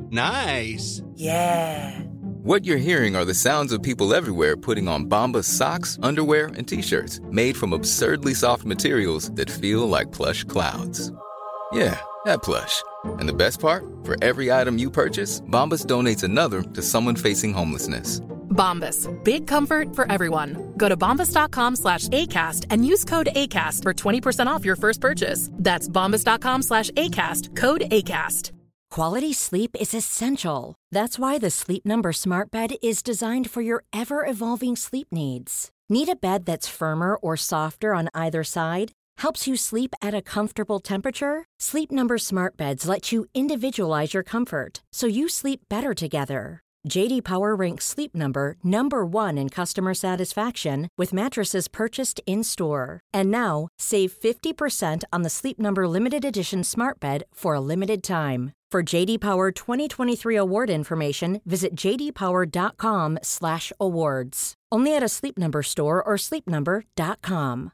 Nice. Yeah. What you're hearing are the sounds of people everywhere putting on Bombas socks, underwear, and T-shirts made from absurdly soft materials that feel like plush clouds. Yeah, that plush. And the best part? For every item you purchase, Bombas donates another to someone facing homelessness. Bombas. Big comfort for everyone. Go to bombas.com/ACAST and use code ACAST for 20% off your first purchase. That's bombas.com/ACAST. Code ACAST. Quality sleep is essential. That's why the Sleep Number Smart Bed is designed for your ever-evolving sleep needs. Need a bed that's firmer or softer on either side? Helps you sleep at a comfortable temperature? Sleep Number Smart Beds let you individualize your comfort, so you sleep better together. J.D. Power ranks Sleep Number #1 in customer satisfaction with mattresses purchased in-store. And now, save 50% on the Sleep Number Limited Edition Smart Bed for a limited time. For J.D. Power 2023 award information, visit jdpower.com/awards. Only at a Sleep Number store or sleepnumber.com.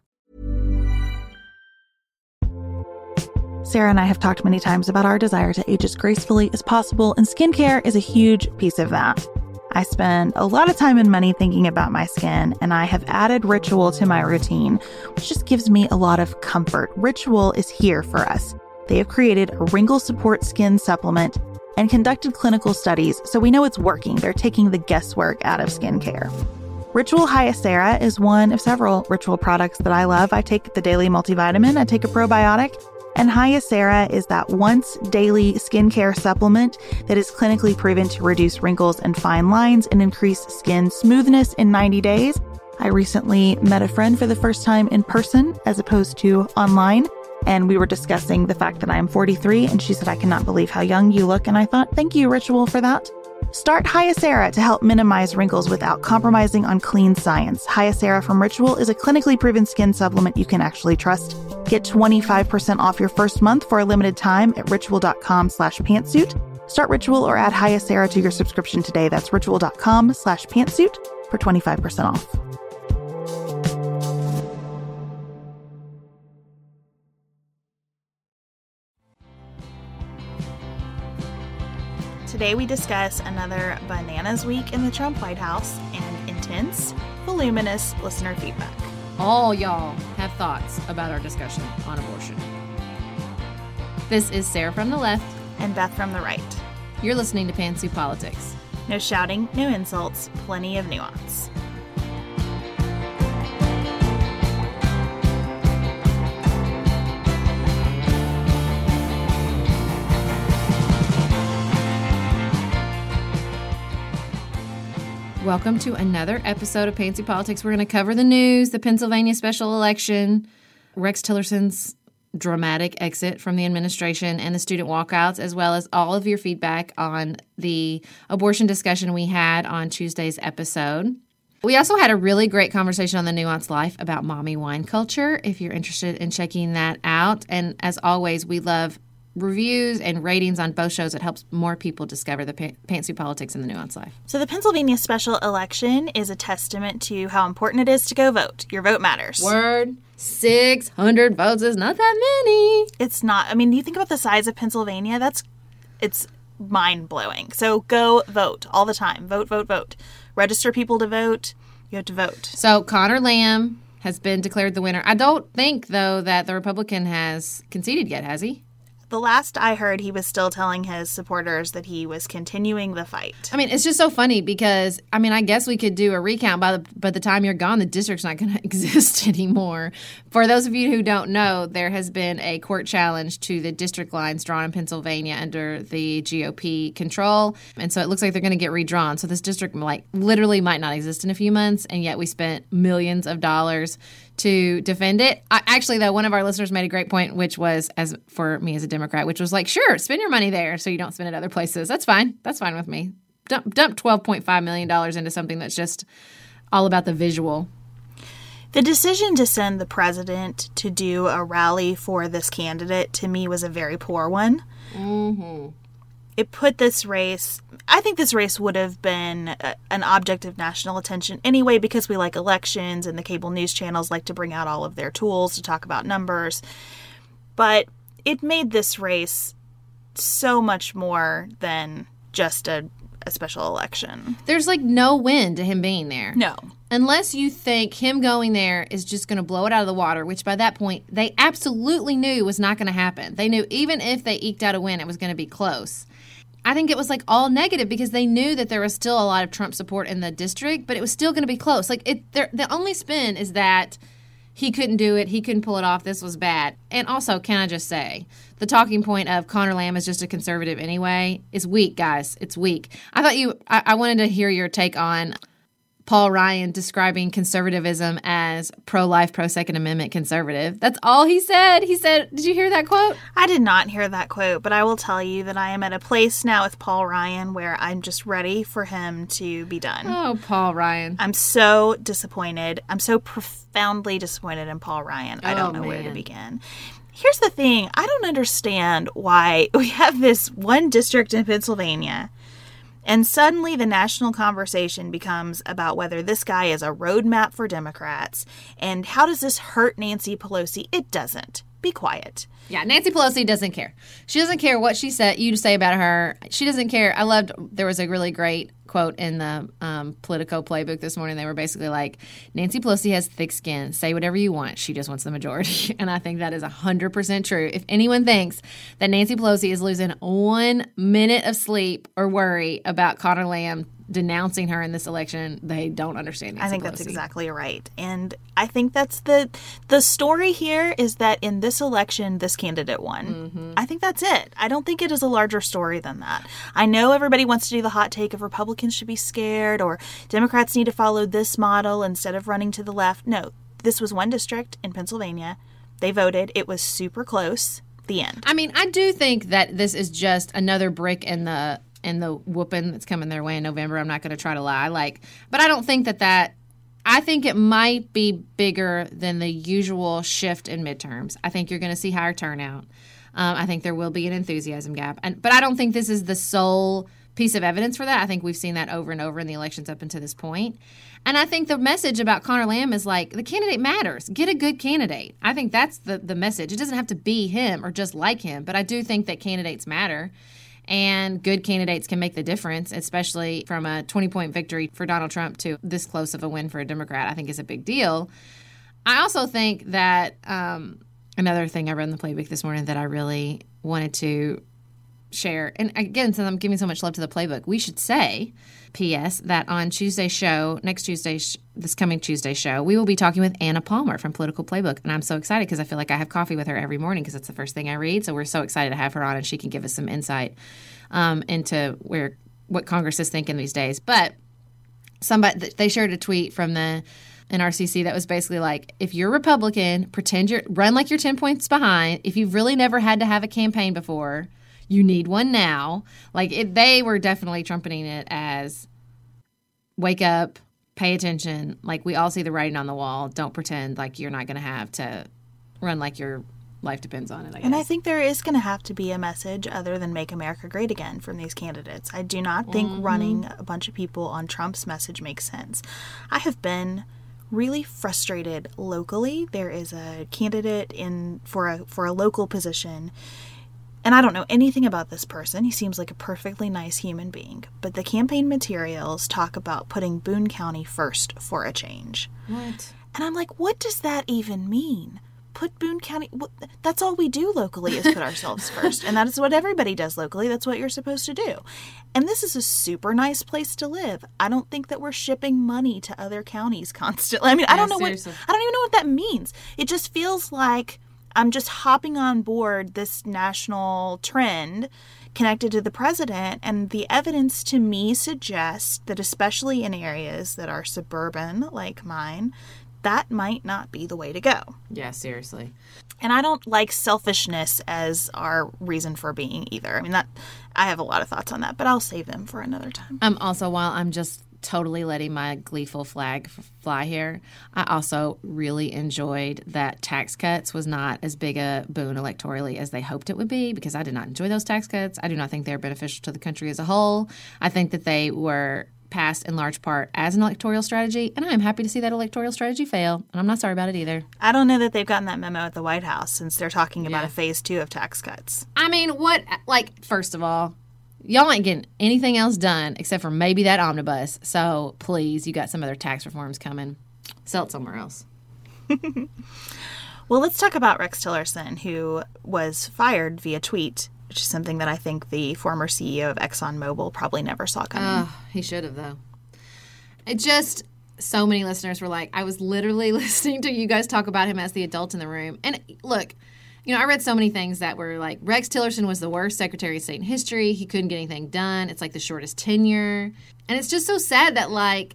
Sarah and I have talked many times about our desire to age as gracefully as possible, and skincare is a huge piece of that. I spend a lot of time and money thinking about my skin, and I have added Ritual to my routine, which just gives me a lot of comfort. Ritual is here for us. They have created a wrinkle support skin supplement and conducted clinical studies, so we know it's working. They're taking the guesswork out of skincare. Ritual Hyacera is one of several Ritual products that I love. I take the daily multivitamin, I take a probiotic, and Hyacera is that once daily skincare supplement that is clinically proven to reduce wrinkles and fine lines and increase skin smoothness in 90 days. I recently met a friend for the first time in person as opposed to online, and we were discussing the fact that I am 43, and she said, "I cannot believe how young you look." And I thought, thank you, Ritual, for that. Start Hyacera to help minimize wrinkles without compromising on clean science. Hyacera from Ritual is a clinically proven skin supplement you can actually trust. Get 25% off your first month for a limited time at ritual.com/pantsuit. Start Ritual or add Hyacera to your subscription today. That's ritual.com/pantsuit for 25% off. Today we discuss another bananas week in the Trump White House and intense, voluminous listener feedback. All y'all have thoughts about our discussion on abortion. This is Sarah from the left. And Beth from the right. You're listening to Pantsuit Politics. No shouting, no insults, plenty of nuance. Welcome to another episode of Pantsuit Politics. We're going to cover the news, the Pennsylvania special election, Rex Tillerson's dramatic exit from the administration, and the student walkouts, as well as all of your feedback on the abortion discussion we had on Tuesday's episode. We also had a really great conversation on the Nuanced Life about mommy wine culture, if you're interested in checking that out. And as always, we love reviews and ratings on both shows. It helps more people discover the Pantsuit Politics and the Nuanced Life. So the Pennsylvania special election is a testament to how important it is to go vote. Your vote matters. Word. 600 votes is not that many. It's not. I mean, you think about the size of Pennsylvania, it's mind-blowing. So go vote all the time. Vote, vote, vote. Register people to vote. You have to vote. So Connor Lamb has been declared the winner. I don't think, though, that the Republican has conceded yet, has he? The last I heard, he was still telling his supporters that he was continuing the fight. I mean, it's just so funny because, I mean, I guess we could do a recount. By the time you're gone, the district's not going to exist anymore. For those of you who don't know, there has been a court challenge to the district lines drawn in Pennsylvania under the GOP control. And so it looks like they're going to get redrawn. So this district literally might not exist in a few months. And yet we spent millions of dollars to defend it. Actually, though, one of our listeners made a great point, which was, as for me as a Democrat, which was like, sure, spend your money there so you don't spend it other places. That's fine. That's fine with me. Dump $12.5 million into something that's just all about the visual. The decision to send the president to do a rally for this candidate, to me, was a very poor one. Mm-hmm. It put this race, I think this race would have been an object of national attention anyway, because we like elections and the cable news channels like to bring out all of their tools to talk about numbers. But it made this race so much more than just a special election. There's like no win to him being there. No. Unless you think him going there is just going to blow it out of the water, which by that point they absolutely knew was not going to happen. They knew even if they eked out a win, it was going to be close. I think it was like all negative because they knew that there was still a lot of Trump support in the district, but it was still going to be close. Like the only spin is that he couldn't do it. He couldn't pull it off. This was bad. And also, can I just say, the talking point of Conor Lamb is just a conservative anyway is weak, guys. It's weak. I wanted to hear your take on Paul Ryan describing conservatism as pro-life, pro-Second Amendment conservative. That's all he said. He said, did you hear that quote? I did not hear that quote, but I will tell you that I am at a place now with Paul Ryan where I'm just ready for him to be done. Oh, Paul Ryan. I'm so disappointed. I'm so profoundly disappointed in Paul Ryan. I don't know where to begin. Here's the thing. I don't understand why we have this one district in Pennsylvania and suddenly the national conversation becomes about whether this guy is a roadmap for Democrats and how does this hurt Nancy Pelosi? It doesn't. Be quiet. Yeah, Nancy Pelosi doesn't care. She doesn't care what you say about her. She doesn't care. I loved, there was a really great quote in the Politico playbook this morning. They were basically like, Nancy Pelosi has thick skin. Say whatever you want. She just wants the majority. And I think that is 100% true. If anyone thinks that Nancy Pelosi is losing 1 minute of sleep or worry about Conor Lamb denouncing her in this election, they don't understand Nancy I think Pelosi. That's exactly right. And I think that's the story here is that in this election, this candidate won. Mm-hmm. I think that's it. I don't think it is a larger story than that. I know everybody wants to do the hot take of Republicans should be scared or Democrats need to follow this model instead of running to the left. No, this was one district in Pennsylvania. They voted. It was super close. The end. I mean, I do think that this is just another brick in the whooping that's coming their way in November. I'm not going to try to lie. But I don't think that I think it might be bigger than the usual shift in midterms. I think you're going to see higher turnout. I think there will be an enthusiasm gap. But I don't think this is the sole piece of evidence for that. I think we've seen that over and over in the elections up until this point. And I think the message about Conor Lamb is like, the candidate matters. Get a good candidate. I think that's the message. It doesn't have to be him or just like him, but I do think that candidates matter. And good candidates can make the difference, especially from a 20-point victory for Donald Trump to this close of a win for a Democrat, I think is a big deal. I also think that another thing I read in the playbook this morning that I really wanted to share, and again, since I'm giving so much love to the playbook, we should say, P.S., that on Tuesday's show, this coming Tuesday show, we will be talking with Anna Palmer from Political Playbook. And I'm so excited because I feel like I have coffee with her every morning because it's the first thing I read. So we're so excited to have her on and she can give us some insight into what Congress is thinking these days. But they shared a tweet from the NRCC that was basically like, if you're Republican, run like you're 10 points behind. If you've really never had to have a campaign before, you need one now. They were definitely trumpeting it as wake up, pay attention. Like, we all see the writing on the wall. Don't pretend like you're not going to have to run like your life depends on it, I guess. And I think there is going to have to be a message other than Make America Great Again from these candidates. I do not think running a bunch of people on Trump's message makes sense. I have been really frustrated locally. There is a candidate for a local position, and I don't know anything about this person. He seems like a perfectly nice human being. But the campaign materials talk about putting Boone County first for a change. What? And I'm like, what does that even mean? Put Boone County... That's all we do locally is put ourselves first. And that is what everybody does locally. That's what you're supposed to do. And this is a super nice place to live. I don't think that we're shipping money to other counties constantly. I mean, I don't even know what that means. It just feels like I'm just hopping on board this national trend connected to the president, and the evidence to me suggests that especially in areas that are suburban like mine, that might not be the way to go. Yeah, seriously. And I don't like selfishness as our reason for being either. I mean, I have a lot of thoughts on that, but I'll save them for another time. Also, while I'm just totally letting my gleeful flag fly here, I also really enjoyed that tax cuts was not as big a boon electorally as they hoped it would be, because I did not enjoy those tax cuts. I do not think they're beneficial to the country as a whole. I think that they were passed in large part as an electoral strategy, and I am happy to see that electoral strategy fail, and I'm not sorry about it either. I don't know that they've gotten that memo at the White House since they're talking about a phase 2 of tax cuts. I mean, first of all, y'all ain't getting anything else done except for maybe that omnibus. So please, you got some other tax reforms coming. Sell it somewhere else. Well, let's talk about Rex Tillerson, who was fired via tweet, which is something that I think the former CEO of ExxonMobil probably never saw coming. He should have, though. It just, so many listeners were like, I was literally listening to you guys talk about him as the adult in the room. And look, you know, I read so many things that were like, Rex Tillerson was the worst Secretary of State in history. He couldn't get anything done. It's like the shortest tenure. And it's just so sad that, like,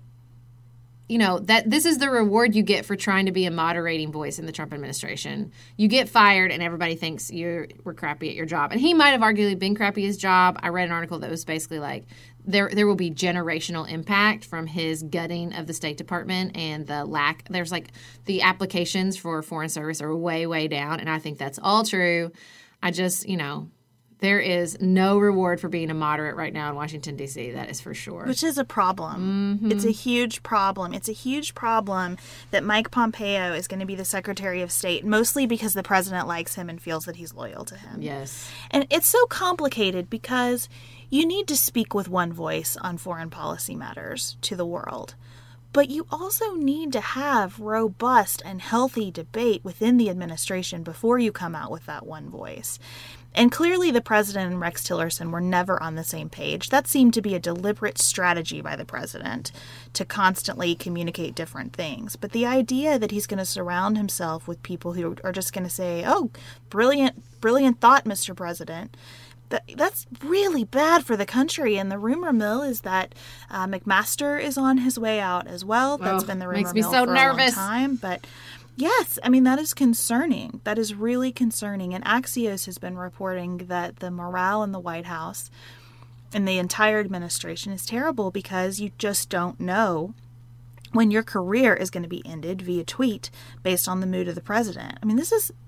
you know, that this is the reward you get for trying to be a moderating voice in the Trump administration. You get fired and everybody thinks you were crappy at your job. And he might have arguably been crappy at his job. I read an article that was basically like, there will be generational impact from his gutting of the State Department and the lack. There's like the applications for foreign service are way, way down. And I think that's all true. I just, you know, there is no reward for being a moderate right now in Washington, D.C. That is for sure. Which is a problem. Mm-hmm. It's a huge problem. It's a huge problem that Mike Pompeo is going to be the Secretary of State, mostly because the president likes him and feels that he's loyal to him. Yes. And it's so complicated because you need to speak with one voice on foreign policy matters to the world. But you also need to have robust and healthy debate within the administration before you come out with that one voice. And clearly the president and Rex Tillerson were never on the same page. That seemed to be a deliberate strategy by the president to constantly communicate different things. But the idea that he's going to surround himself with people who are just going to say, oh, brilliant thought, Mr. President, that's really bad for the country. And the rumor mill is that McMaster is on his way out as well. That's been the rumor mill for a long time. But yes, I mean, that is concerning. That is really concerning. And Axios has been reporting that the morale in the White House and the entire administration is terrible because you just don't know when your career is going to be ended via tweet based on the mood of the president. I mean, this is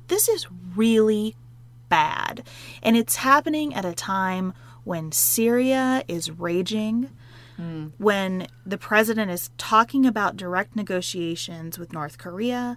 really bad. And it's happening at a time when Syria is raging, when the president is talking about direct negotiations with North Korea.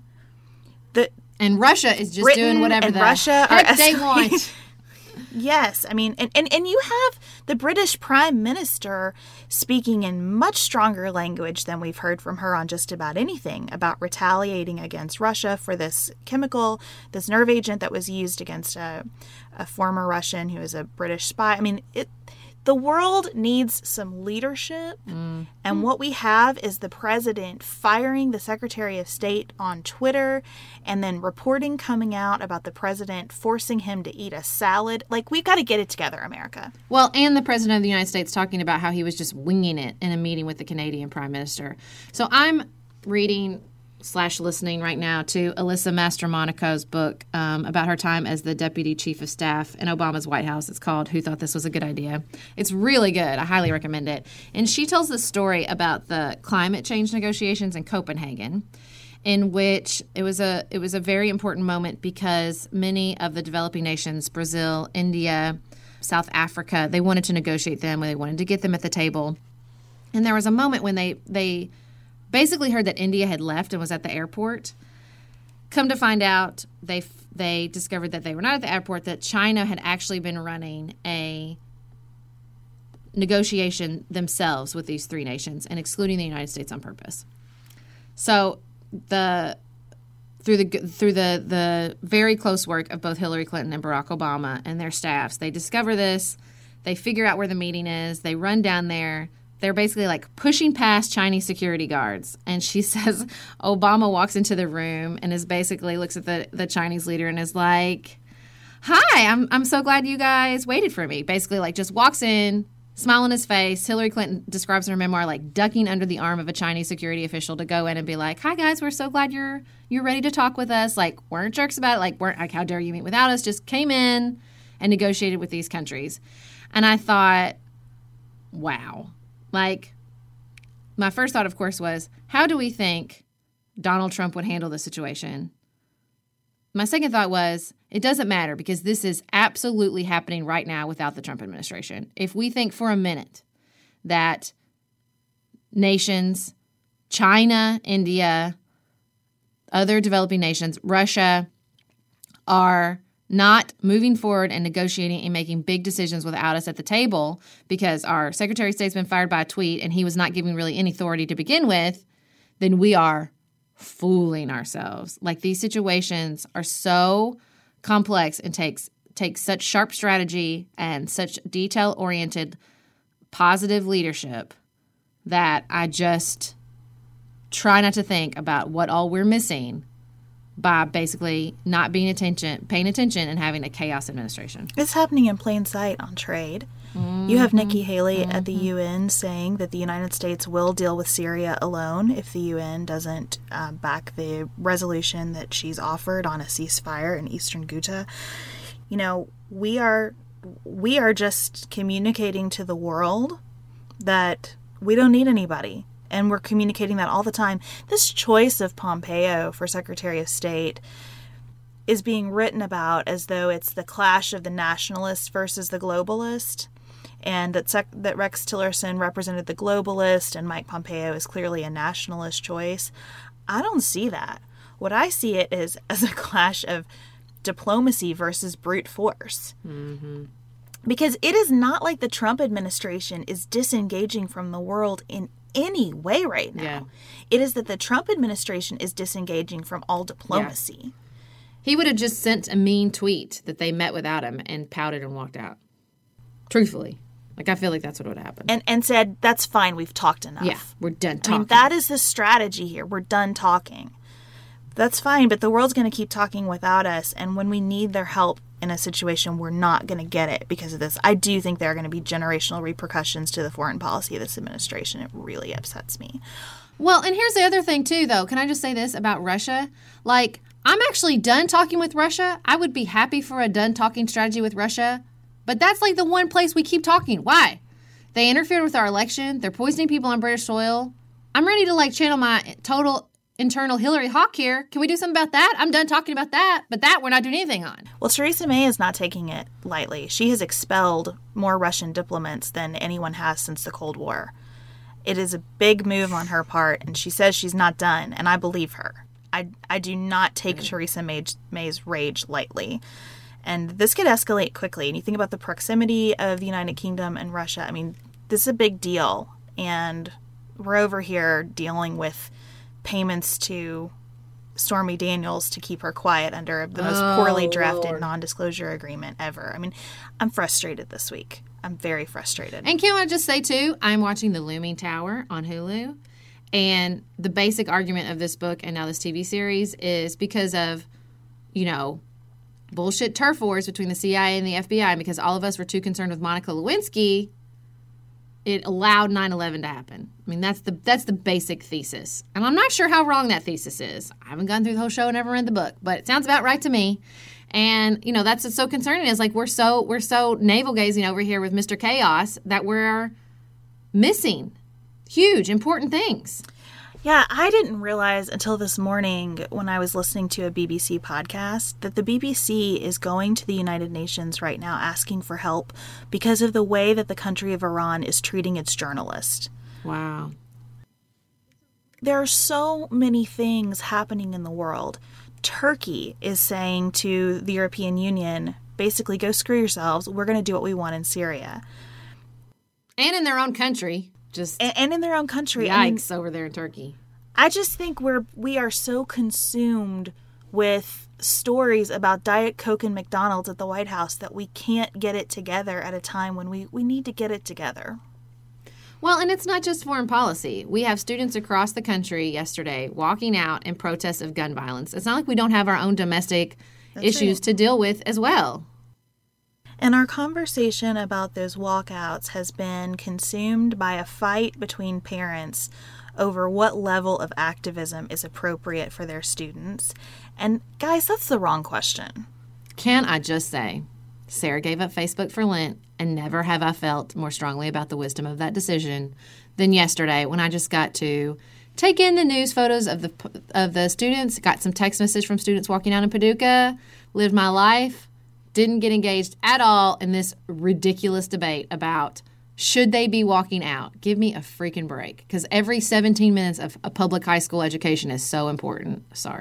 And Russia is just Britain doing whatever and the Russia heck they want. Yes, I mean, and you have the British Prime Minister speaking in much stronger language than we've heard from her on just about anything about retaliating against Russia for this chemical, this nerve agent that was used against a former Russian who is a British spy. I mean, the world needs some leadership, and what we have is the president firing the Secretary of State on Twitter and then reporting coming out about the president forcing him to eat a salad. Like, we've got to get it together, America. Well, and the president of the United States talking about how he was just winging it in a meeting with the Canadian Prime Minister. So I'm reading / listening right now to Alyssa Mastromonaco's book about her time as the Deputy Chief of Staff in Obama's White House. It's called Who Thought This Was a Good Idea? It's really good. I highly recommend it. And she tells the story about the climate change negotiations in Copenhagen, in which it was a very important moment because many of the developing nations, Brazil, India, South Africa, they wanted to negotiate them, they wanted to get them at the table. And there was a moment when they basically heard that India had left and was at the airport. Come to find out, they discovered that they were not at the airport, that China had actually been running a negotiation themselves with these three nations and excluding the United States on purpose. So through the very close work of both Hillary Clinton and Barack Obama and their staffs, they discover this, they figure out where the meeting is, they run down there. They're basically like pushing past Chinese security guards. And she says Obama walks into the room and is basically looks at the Chinese leader and is like, hi, I'm so glad you guys waited for me. Basically like just walks in, smile on his face. Hillary Clinton describes in her memoir like ducking under the arm of a Chinese security official to go in and be like, hi guys, we're so glad you're ready to talk with us. Like, weren't jerks about it. Like, how dare you meet without us? Just came in and negotiated with these countries. And I thought, wow. Like, my first thought, of course, was, how do we think Donald Trump would handle this situation? My second thought was, it doesn't matter because this is absolutely happening right now without the Trump administration. If we think for a minute that nations, China, India, other developing nations, Russia, are not moving forward and negotiating and making big decisions without us at the table because our Secretary of State's been fired by a tweet and he was not giving really any authority to begin with, then we are fooling ourselves. Like, these situations are so complex and takes such sharp strategy and such detail-oriented, positive leadership that I just try not to think about what all we're missing by basically not paying attention and having a chaos administration. It's happening in plain sight on trade. You have Nikki Haley at the UN saying that the United States will deal with Syria alone if the UN doesn't back the resolution that she's offered on a ceasefire in eastern Ghouta. You know, we are just communicating to the world that we don't need anybody. And we're communicating that all the time. This choice of Pompeo for Secretary of State is being written about as though it's the clash of the nationalist versus the globalist, and that Rex Tillerson represented the globalist and Mike Pompeo is clearly a nationalist choice. I don't see that. What I see it is as a clash of diplomacy versus brute force. Mm-hmm. Because it is not like the Trump administration is disengaging from the world in any way right now. Yeah. It is that the Trump administration is disengaging from all diplomacy. Yeah. He would have just sent a mean tweet that they met without him and pouted and walked out. Truthfully. Like, I feel like that's what would happen. And said, that's fine, we've talked enough. Yeah, we're done talking. I mean, that is the strategy here. We're done talking. That's fine, but the world's going to keep talking without us, and when we need their help in a situation, we're not going to get it because of this. I do think there are going to be generational repercussions to the foreign policy of this administration. It really upsets me. Well, and here's the other thing, too, though. Can I just say this about Russia? Like, I'm actually done talking with Russia. I would be happy for a done talking strategy with Russia. But that's like the one place we keep talking. Why? They interfered with our election. They're poisoning people on British soil. I'm ready to, like, channel my total internal Hillary Hawk here. Can we do something about that? I'm done talking about that. But that we're not doing anything on. Well, Theresa May is not taking it lightly. She has expelled more Russian diplomats than anyone has since the Cold War. It is a big move on her part, and she says she's not done, and I believe her. I do not take Theresa May's rage lightly. And this could escalate quickly. And you think about the proximity of the United Kingdom and Russia. I mean, this is a big deal. And we're over here dealing with payments to Stormy Daniels to keep her quiet under the most poorly drafted non-disclosure agreement ever. I mean, I'm frustrated this week. I'm very frustrated. And can I just say, too, I'm watching The Looming Tower on Hulu. And the basic argument of this book and now this TV series is because of, you know, bullshit turf wars between the CIA and the FBI, because all of us were too concerned with Monica Lewinsky, it allowed 9/11 to happen. I mean, that's the basic thesis. And I'm not sure how wrong that thesis is. I haven't gone through the whole show and never read the book, but it sounds about right to me. And, you know, that's what's so concerning is, like, we're so navel-gazing over here with Mr. Chaos that we're missing huge, important things. Yeah, I didn't realize until this morning when I was listening to a BBC podcast that the BBC is going to the United Nations right now asking for help because of the way that the country of Iran is treating its journalists. Wow. There are so many things happening in the world. Turkey is saying to the European Union, basically, go screw yourselves. We're going to do what we want in Syria. And in their own country. And in their own country. Yikes, over there in Turkey. I just think we are so consumed with stories about Diet Coke and McDonald's at the White House that we can't get it together at a time when we need to get it together. Well, and it's not just foreign policy. We have students across the country yesterday walking out in protest of gun violence. It's not like we don't have our own domestic issues to deal with as well. And our conversation about those walkouts has been consumed by a fight between parents over what level of activism is appropriate for their students. And guys, that's the wrong question. Can I just say, Sarah gave up Facebook for Lent, and never have I felt more strongly about the wisdom of that decision than yesterday when I just got to take in the news photos of the students, got some text message from students walking out in Paducah, lived my life. Didn't get engaged at all in this ridiculous debate about should they be walking out. Give me a freaking break, because every 17 minutes of a public high school education is so important. Sorry.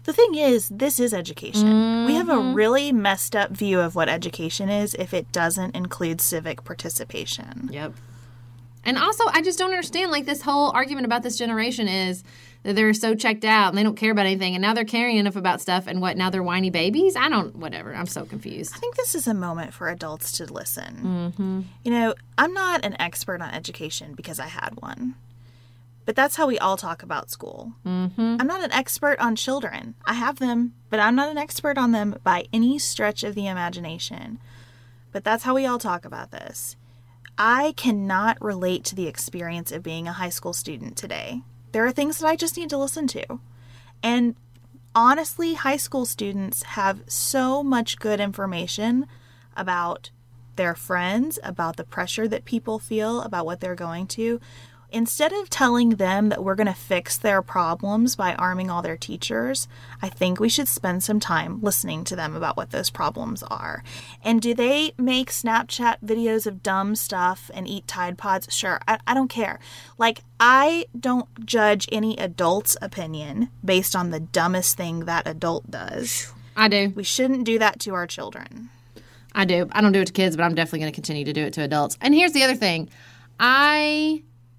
The thing is, this is education. We have a really messed up view of what education is if it doesn't include civic participation. Yep. And also, I just don't understand, like, this whole argument about this generation is that they're so checked out and they don't care about anything, and now they're caring enough about stuff, and now they're whiny babies? Whatever. I'm so confused. I think this is a moment for adults to listen. You know, I'm not an expert on education because I had one. But that's how we all talk about school. I'm not an expert on children. I have them, but I'm not an expert on them by any stretch of the imagination. But that's how we all talk about this. I cannot relate to the experience of being a high school student today. There are things that I just need to listen to. And honestly, high school students have so much good information about their friends, about the pressure that people feel, about what they're going to. Instead of telling them that we're going to fix their problems by arming all their teachers, I think we should spend some time listening to them about what those problems are. And do they make Snapchat videos of dumb stuff and eat Tide Pods? Sure, I don't care. Like, I don't judge any adult's opinion based on the dumbest thing that adult does. I do. We shouldn't do that to our children. I do. I don't do it to kids, but I'm definitely going to continue to do it to adults. And here's the other thing. I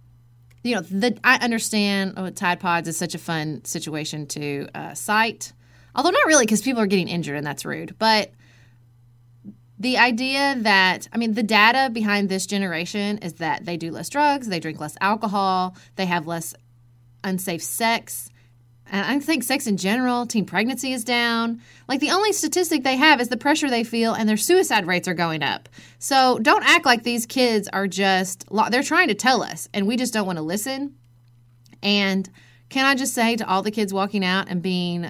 understand Tide Pods is such a fun situation to cite. Although not really, because people are getting injured and that's rude. But the idea that, the data behind this generation is that they do less drugs, they drink less alcohol, they have less unsafe sex. And I think sex in general, teen pregnancy is down. Like, the only statistic they have is the pressure they feel, and their suicide rates are going up. So don't act like these kids are they're trying to tell us, and we just don't want to listen. And can I just say to all the kids walking out and being,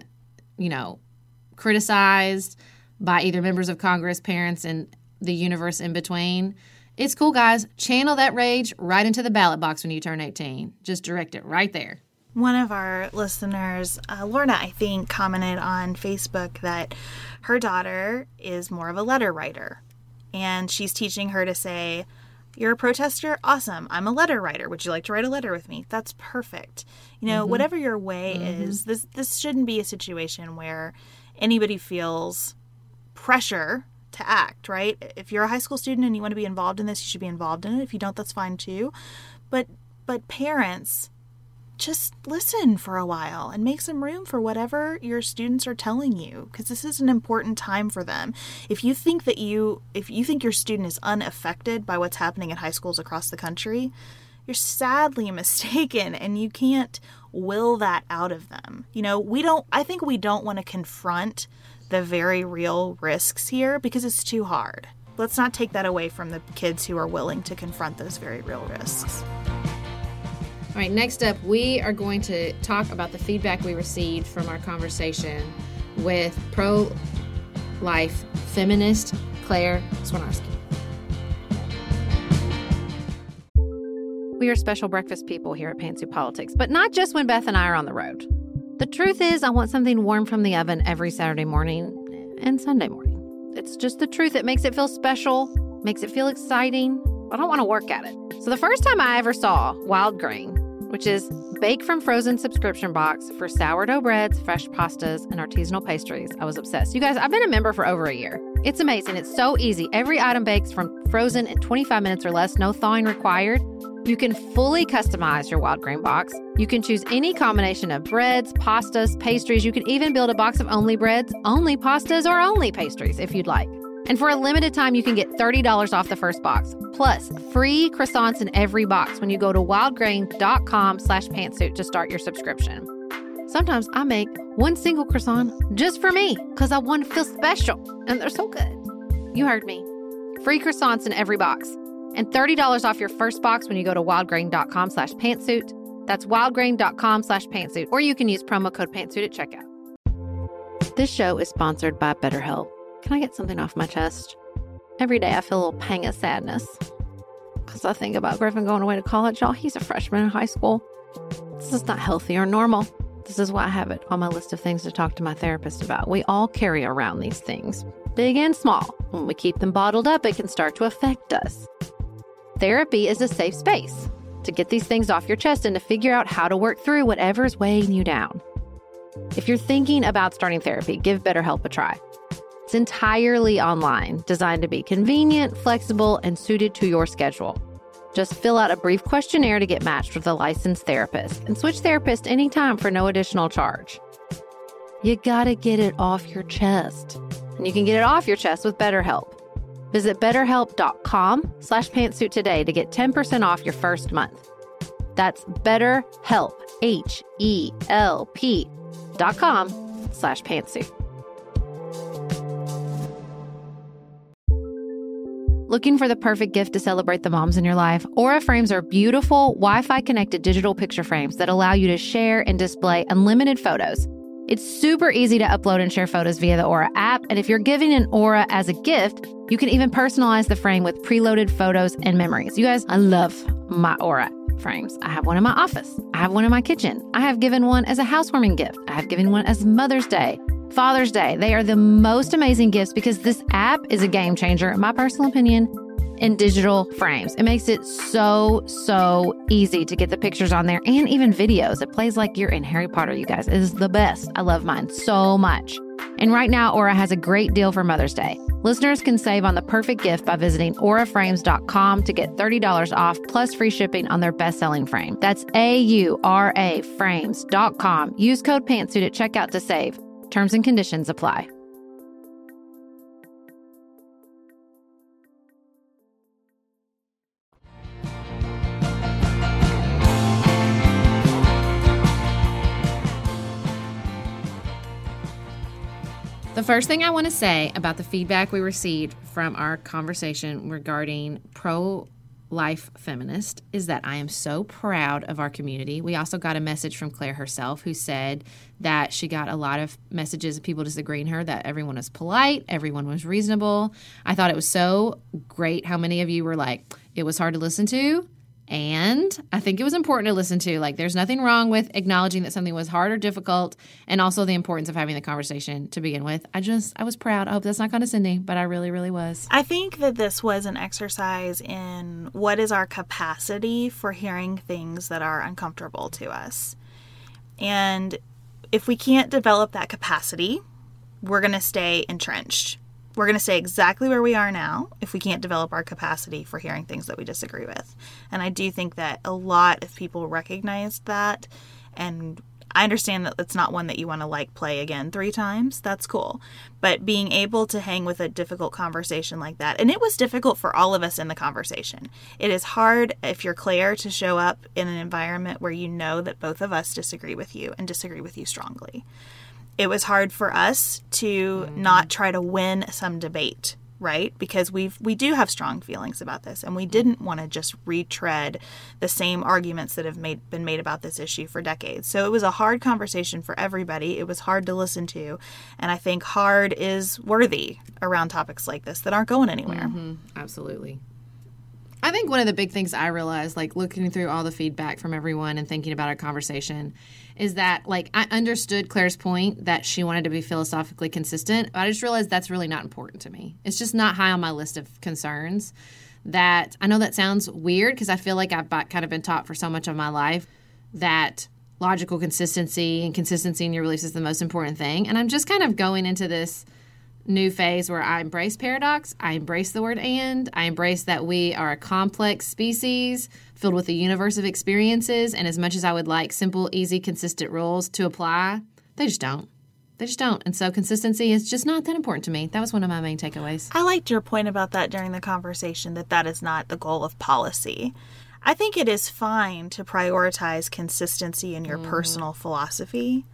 criticized by either members of Congress, parents, and the universe in between, it's cool, guys. Channel that rage right into the ballot box when you turn 18. Just direct it right there. One of our listeners, Lorna, I think, commented on Facebook that her daughter is more of a letter writer. And she's teaching her to say, "You're a protester? Awesome. I'm a letter writer. Would you like to write a letter with me?" That's perfect. Whatever your way is, this shouldn't be a situation where anybody feels pressure to act, right? If you're a high school student and you want to be involved in this, you should be involved in it. If you don't, that's fine too. But parents, just listen for a while and make some room for whatever your students are telling you, because this is an important time for them. If you think your student is unaffected by what's happening at high schools across the country, you're sadly mistaken, and you can't will that out of them. I think we don't want to confront the very real risks here because it's too hard. Let's not take that away from the kids who are willing to confront those very real risks. All right, next up, we are going to talk about the feedback we received from our conversation with pro-life feminist Claire Swinarski. We are special breakfast people here at Pantsuit Politics, but not just when Beth and I are on the road. The truth is, I want something warm from the oven every Saturday morning and Sunday morning. It's just the truth. It makes it feel special, makes it feel exciting. I don't want to work at it. So the first time I ever saw Wild Grain, which is bake from frozen subscription box for sourdough breads, fresh pastas, and artisanal pastries, I was obsessed. You guys, I've been a member for over a year. It's amazing. It's so easy. Every item bakes from frozen in 25 minutes or less, no thawing required. You can fully customize your Wild Grain box. You can choose any combination of breads, pastas, pastries. You can even build a box of only breads, only pastas, or only pastries if you'd like. And for a limited time, you can get $30 off the first box, plus free croissants in every box when you go to wildgrain.com/pantsuit to start your subscription. Sometimes I make one single croissant just for me because I want to feel special, and they're so good. You heard me. Free croissants in every box, and $30 off your first box when you go to wildgrain.com/pantsuit. That's wildgrain.com/pantsuit, or you can use promo code pantsuit at checkout. This show is sponsored by BetterHelp. Can I get something off my chest? Every day I feel a little pang of sadness because I think about Griffin going away to college. Y'all, he's a freshman in high school. This is not healthy or normal. This is why I have it on my list of things to talk to my therapist about. We all carry around these things, big and small. When we keep them bottled up, it can start to affect us. Therapy is a safe space to get these things off your chest and to figure out how to work through whatever's weighing you down. If you're thinking about starting therapy, give BetterHelp a try. It's entirely online, designed to be convenient, flexible, and suited to your schedule. Just fill out a brief questionnaire to get matched with a licensed therapist and switch therapists anytime for no additional charge. You gotta get it off your chest. And you can get it off your chest with BetterHelp. Visit BetterHelp.com/pantsuit today to get 10% off your first month. That's BetterHelp, HELP.com/pantsuit. Looking for the perfect gift to celebrate the moms in your life? Aura frames are beautiful, Wi-Fi connected digital picture frames that allow you to share and display unlimited photos. It's super easy to upload and share photos via the Aura app, and if you're giving an Aura as a gift, you can even personalize the frame with preloaded photos and memories. You guys, I love my Aura frames. I have one in my office. I have one in my kitchen. I have given one as a housewarming gift. I have given one as Mother's Day, Father's Day. They are the most amazing gifts because this app is a game changer, in my personal opinion, in digital frames. It makes it so easy to get the pictures on there and even videos. It plays like you're in Harry Potter, you guys. It is the best. I love mine so much. And right now, Aura has a great deal for Mother's Day. Listeners can save on the perfect gift by visiting auraframes.com to get $30 off plus free shipping on their best-selling frame. That's AURA frames.com. Use code PANTSUIT at checkout to save. Terms and conditions apply. The first thing I want to say about the feedback we received from our conversation regarding pro-life feminist is that I am so proud of our community. We also got a message from Claire herself who said that she got a lot of messages of people disagreeing her, that everyone was polite, everyone was reasonable. I thought it was so great how many of you were like, it was hard to listen to. And I think it was important to listen to. Like, there's nothing wrong with acknowledging that something was hard or difficult, and also the importance of having the conversation to begin with. I was proud. I hope that's not condescending, but I really, really was. I think that this was an exercise in what is our capacity for hearing things that are uncomfortable to us. And if we can't develop that capacity, we're going to stay entrenched. We're going to stay exactly where we are now if we can't develop our capacity for hearing things that we disagree with. And I do think that a lot of people recognize that. And I understand that it's not one that you want to play again 3 times. That's cool. But being able to hang with a difficult conversation like that, and it was difficult for all of us in the conversation. It is hard if you're Claire to show up in an environment where you know that both of us disagree with you and disagree with you strongly. It was hard for us to not try to win some debate, right? Because we do have strong feelings about this, and we didn't want to just retread the same arguments that have been made about this issue for decades. So it was a hard conversation for everybody. It was hard to listen to, and I think hard is worthy around topics like this that aren't going anywhere. Mm-hmm. Absolutely. I think one of the big things I realized, looking through all the feedback from everyone and thinking about our conversation, is that, I understood Claire's point that she wanted to be philosophically consistent, but I just realized that's really not important to me. It's just not high on my list of concerns. That I know that sounds weird because I feel like I've kind of been taught for so much of my life that logical consistency and consistency in your beliefs is the most important thing. And I'm just kind of going into this new phase where I embrace paradox. I embrace the word and. I embrace that we are a complex species filled with a universe of experiences. And as much as I would like simple, easy, consistent rules to apply, they just don't. They just don't. And so consistency is just not that important to me. That was one of my main takeaways. I liked your point about that during the conversation, that is not the goal of policy. I think it is fine to prioritize consistency in your personal philosophy.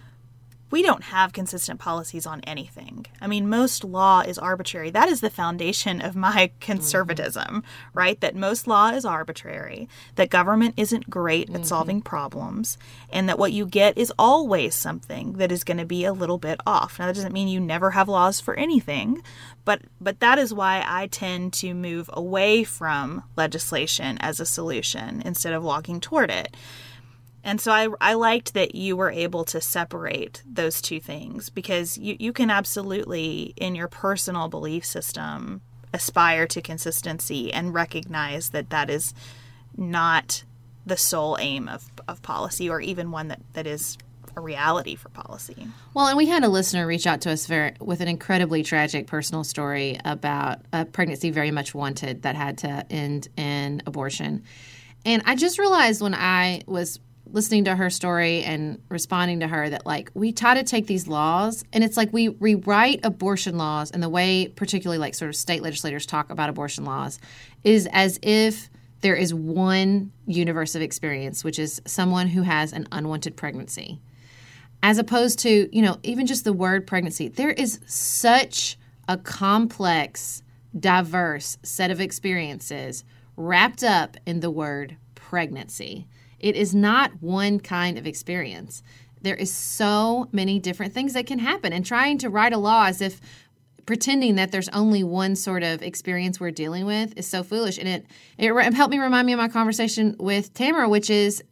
We don't have consistent policies on anything. I mean, most law is arbitrary. That is the foundation of my conservatism, right? That most law is arbitrary, that government isn't great at solving problems, and that what you get is always something that is going to be a little bit off. Now, that doesn't mean you never have laws for anything, but that is why I tend to move away from legislation as a solution instead of walking toward it. And so I liked that you were able to separate those two things, because you can absolutely, in your personal belief system, aspire to consistency and recognize that is not the sole aim of policy, or even one that is a reality for policy. Well, and we had a listener reach out to us with an incredibly tragic personal story about a pregnancy very much wanted that had to end in abortion. And I just realized when I was listening to her story and responding to her that, like, we try to take these laws and it's like we rewrite abortion laws, and the way particularly like sort of state legislators talk about abortion laws is as if there is one universe of experience, which is someone who has an unwanted pregnancy. As opposed to, even just the word pregnancy, there is such a complex, diverse set of experiences wrapped up in the word pregnancy. It is not one kind of experience. There is so many different things that can happen, and trying to write a law as if pretending that there's only one sort of experience we're dealing with is so foolish. And it helped me remind me of my conversation with Tamara, which is,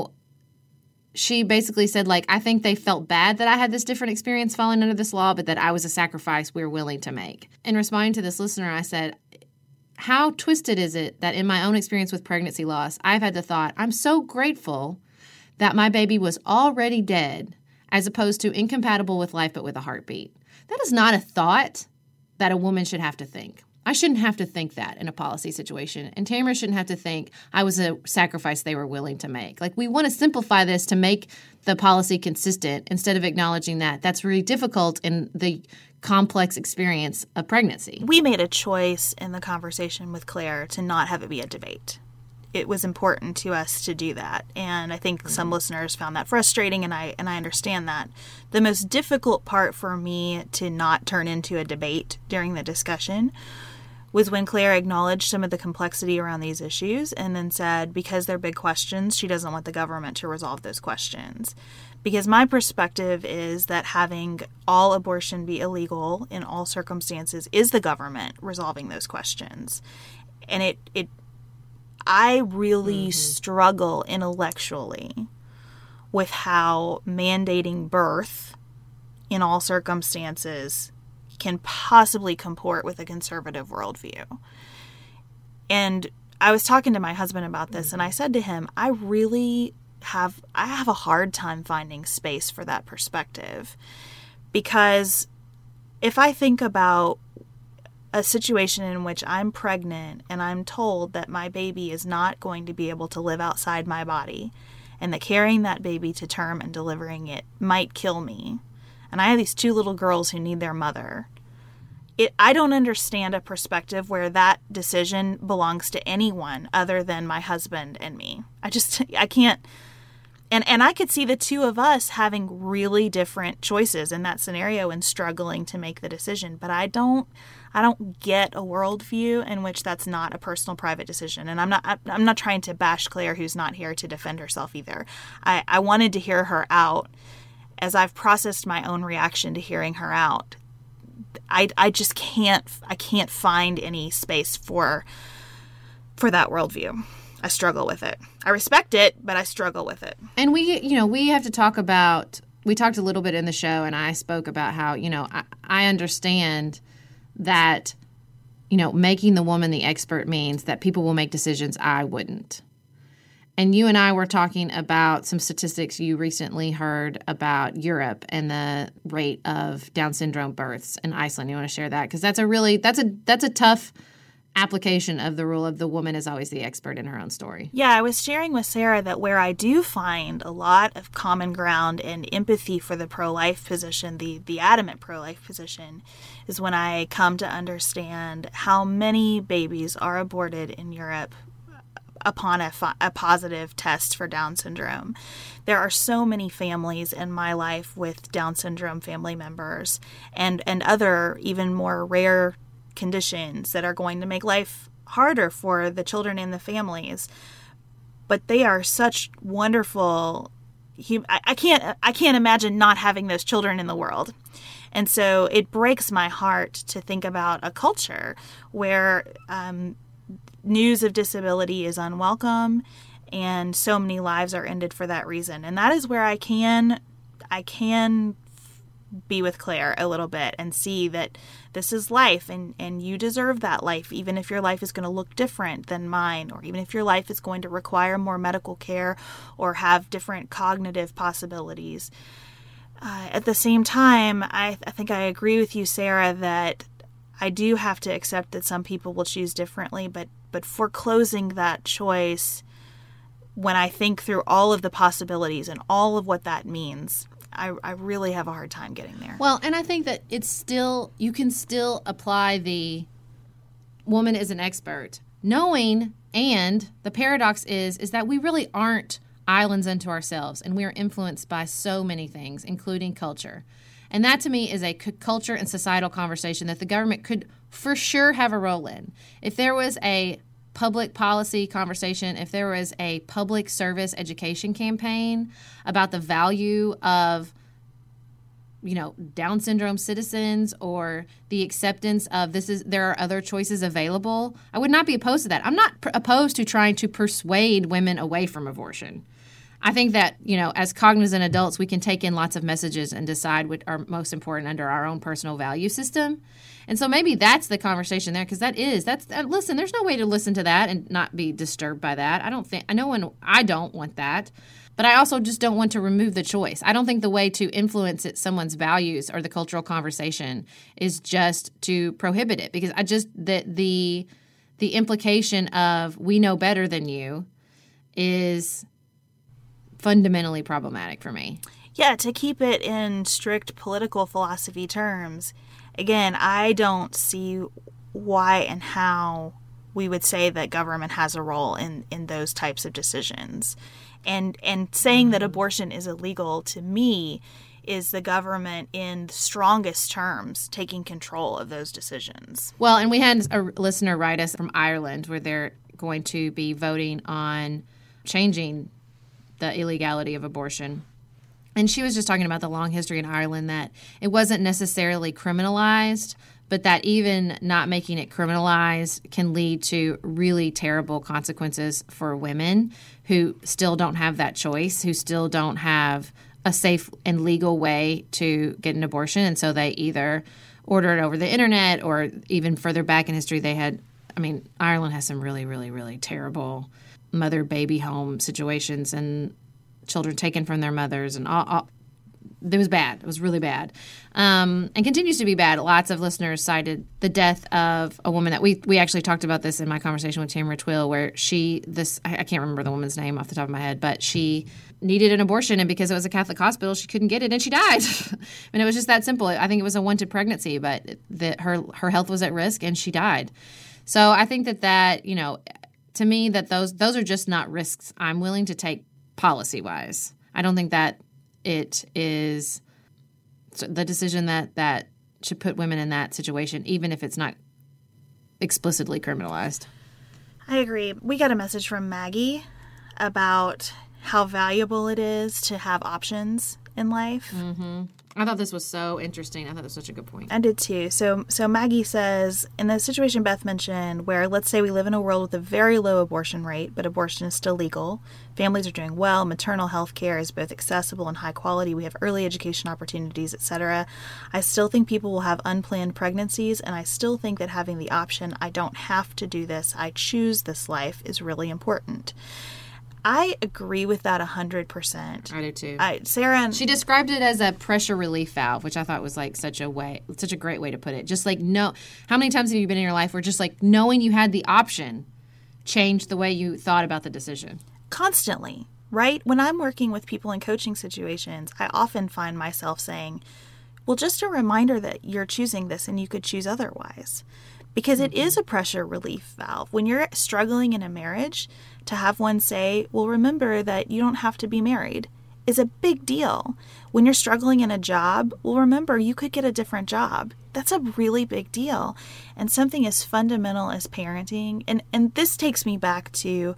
she basically said, like, I think they felt bad that I had this different experience falling under this law, but that I was a sacrifice we're willing to make. In responding to this listener, I said, how twisted is it that in my own experience with pregnancy loss, I've had the thought, I'm so grateful that my baby was already dead as opposed to incompatible with life but with a heartbeat. That is not a thought that a woman should have to think. I shouldn't have to think that in a policy situation. And Tamara shouldn't have to think I was a sacrifice they were willing to make. Like, we want to simplify this to make the policy consistent instead of acknowledging that that's really difficult in the complex experience of pregnancy. We made a choice in the conversation with Claire to not have it be a debate. It was important to us to do that. And I think some listeners found that frustrating, and I understand that. The most difficult part for me to not turn into a debate during the discussion was when Claire acknowledged some of the complexity around these issues and then said, because they're big questions, she doesn't want the government to resolve those questions. Because my perspective is that having all abortion be illegal in all circumstances is the government resolving those questions. And I really struggle intellectually with how mandating birth in all circumstances can possibly comport with a conservative worldview. And I was talking to my husband about this, and I said to him, I have a hard time finding space for that perspective, because if I think about a situation in which I'm pregnant and I'm told that my baby is not going to be able to live outside my body, and that carrying that baby to term and delivering it might kill me, and I have these two little girls who need their mother, I don't understand a perspective where that decision belongs to anyone other than my husband and me. I can't. And I could see the two of us having really different choices in that scenario and struggling to make the decision. But I don't get a worldview in which that's not a personal, private decision. And I'm not trying to bash Claire, who's not here to defend herself either. I wanted to hear her out. As I've processed my own reaction to hearing her out, I just can't find any space for that worldview. I struggle with it. I respect it, but I struggle with it. And we have to talk about, we talked a little bit in the show, and I spoke about how, I understand that, making the woman the expert means that people will make decisions I wouldn't. And you and I were talking about some statistics you recently heard about Europe and the rate of Down syndrome births in Iceland. You want to share that? Because that's a tough application of the rule of the woman is always the expert in her own story. Yeah, I was sharing with Sarah that where I do find a lot of common ground and empathy for the pro-life position, the adamant pro-life position, is when I come to understand how many babies are aborted in Europe upon a positive test for Down syndrome. There are so many families in my life with Down syndrome family members and other even more rare conditions that are going to make life harder for the children and the families. But they are such wonderful. I can't imagine not having those children in the world. And so it breaks my heart to think about a culture where news of disability is unwelcome and so many lives are ended for that reason. And that is where I can be with Claire a little bit and see that this is life, and you deserve that life, even if your life is going to look different than mine, or even if your life is going to require more medical care or have different cognitive possibilities. At the same time, I think I agree with you, Sarah, that I do have to accept that some people will choose differently, but foreclosing that choice, when I think through all of the possibilities and all of what that means, I really have a hard time getting there. Well, and I think that it's still, you can still apply the woman is an expert, knowing, and the paradox is that we really aren't islands unto ourselves, and we are influenced by so many things, including culture. And that, to me, is a culture and societal conversation that the government could for sure have a role in. If there was a public policy conversation, if there was a public service education campaign about the value of, Down syndrome citizens, or the acceptance of there are other choices available, I would not be opposed to that. I'm not opposed to trying to persuade women away from abortion. I think that, as cognizant adults, we can take in lots of messages and decide what are most important under our own personal value system. And so maybe that's the conversation there, because listen, there's no way to listen to that and not be disturbed by that. I don't want that. But I also just don't want to remove the choice. I don't think the way to influence someone's values or the cultural conversation is just to prohibit it, because the implication of we know better than you is fundamentally problematic for me. Yeah, to keep it in strict political philosophy terms, again, I don't see why and how we would say that government has a role in those types of decisions. And saying that abortion is illegal, to me, is the government in the strongest terms taking control of those decisions. Well, and we had a listener write us from Ireland, where they're going to be voting on changing the illegality of abortion. And she was just talking about the long history in Ireland, that it wasn't necessarily criminalized, but that even not making it criminalized can lead to really terrible consequences for women who still don't have that choice, who still don't have a safe and legal way to get an abortion. And so they either order it over the internet, or even further back in history, Ireland has some really, really, really terrible mother-baby home situations and children taken from their mothers, and all. It was bad. It was really bad, and continues to be bad. Lots of listeners cited the death of a woman that we actually talked about this in my conversation with Tamara Twill, where I can't remember the woman's name off the top of my head, but she needed an abortion, and because it was a Catholic hospital, she couldn't get it, and she died. And it was just that simple. I think it was a wanted pregnancy, but her health was at risk, and she died. So I think that to me, that those are just not risks I'm willing to take policy-wise. I don't think that it is the decision that should put women in that situation, even if it's not explicitly criminalized. I agree. We got a message from Maggie about how valuable it is to have options in life. Mm-hmm. I thought this was so interesting. I thought that was such a good point. I did too. So Maggie says, in the situation Beth mentioned, where let's say we live in a world with a very low abortion rate, but abortion is still legal, families are doing well, maternal health care is both accessible and high quality, we have early education opportunities, etc. I still think people will have unplanned pregnancies, and I still think that having the option, I don't have to do this, I choose this life, is really important. I agree with that 100%. I do too. Sarah, she described it as a pressure relief valve, which I thought was like such a great way to put it. Just like, how many times have you been in your life where just like knowing you had the option changed the way you thought about the decision? Constantly, right? When I'm working with people in coaching situations, I often find myself saying, well, just a reminder that you're choosing this and you could choose otherwise. Because it is a pressure relief valve. When you're struggling in a marriage, to have one say, well, remember that you don't have to be married, is a big deal. When you're struggling in a job, well, remember you could get a different job. That's a really big deal. And something as fundamental as parenting, and this takes me back to